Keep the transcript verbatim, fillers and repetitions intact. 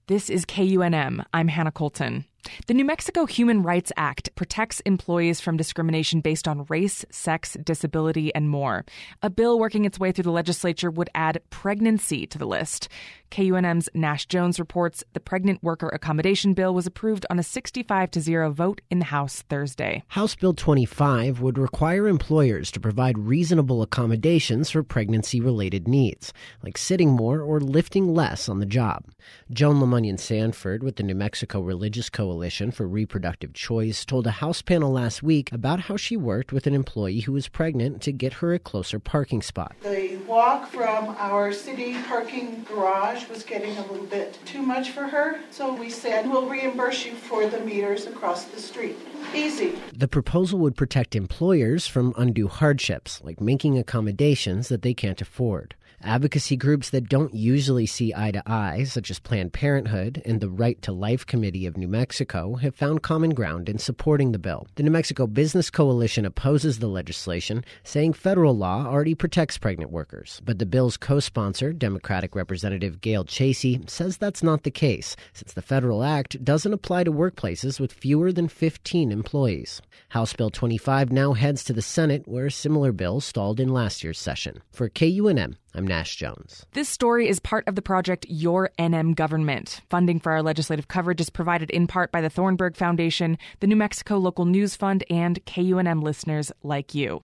This is K U N M. I'm Hannah Colton. The New Mexico Human Rights Act protects employees from discrimination based on race, sex, disability, and more. A bill working its way through the legislature would add pregnancy to the list. K U N M's Nash Jones reports the Pregnant Worker Accommodation Bill was approved on a sixty-five to zero vote in the House Thursday. House Bill twenty-five would require employers to provide reasonable accommodations for pregnancy-related needs, like sitting more or lifting less on the job. Joan Lemunyon Sanford with the New Mexico Religious Coalition for Reproductive Choice told a House panel last week about how she worked with an employee who was pregnant to get her a closer parking spot. The walk from our city parking garage was getting a little bit too much for her, so we said, we'll reimburse you for the meters across the street. Easy. The proposal would protect employers from undue hardships, like making accommodations that they can't afford. Advocacy groups that don't usually see eye to eye, such as Planned Parenthood and the Right to Life Committee of New Mexico, have found common ground in supporting the bill. The New Mexico Business Coalition opposes the legislation, saying federal law already protects pregnant workers. But the bill's co-sponsor, Democratic Representative Gail Chasey, says that's not the case, since the federal act doesn't apply to workplaces with fewer than fifteen employees. House Bill twenty-five now heads to the Senate, where a similar bill stalled in last year's session. For K U N M, I'm Nash Jones. This story is part of the project Your N M Government. Funding for our legislative coverage is provided in part by the Thornburg Foundation, the New Mexico Local News Fund, and K U N M listeners like you.